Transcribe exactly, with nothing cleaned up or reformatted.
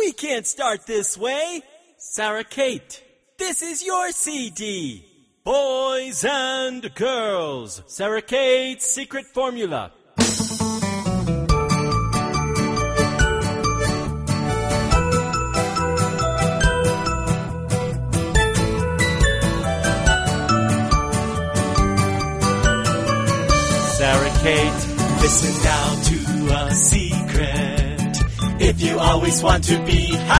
We can't start this way. Sarah Kate, this is your C D. Boys and girls. Sarah Kate's secret formula. Sarah Kate, listen now to a secret. If you always want to be happy,